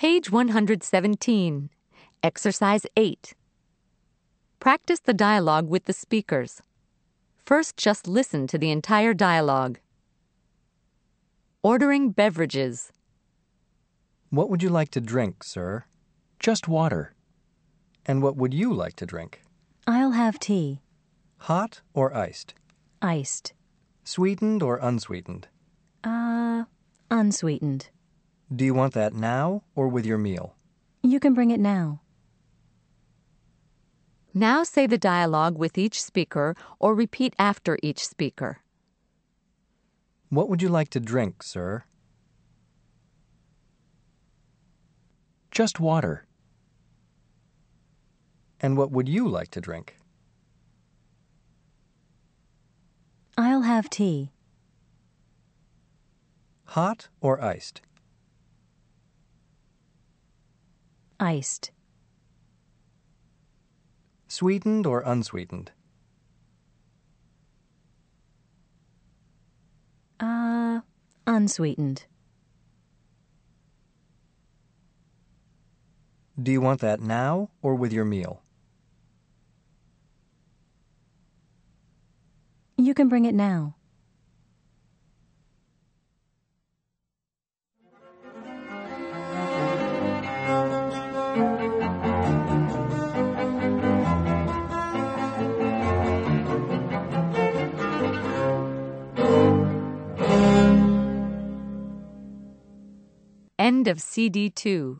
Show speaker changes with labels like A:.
A: Page 117. Exercise 8. Practice the dialogue with the speakers. First, just listen to the entire dialogue. Ordering beverages.
B: What would you like to drink, sir?
C: Just water.
B: And what would you like to drink?
D: I'll have tea.
B: Hot or iced?
D: Iced.
B: Sweetened or unsweetened?
D: Unsweetened.
B: Do you want that now or with your meal?
D: You can bring it now.
A: Now say the dialogue with each speaker or repeat after each speaker.
B: What would you like to drink, sir?
C: Just water.
B: And what would you like to drink?
D: I'll have tea.
B: Hot or iced?
D: Iced.
B: Sweetened or unsweetened?
D: Unsweetened.
B: Do you want that now or with your meal?
D: You can bring it now.
A: End of CD 2.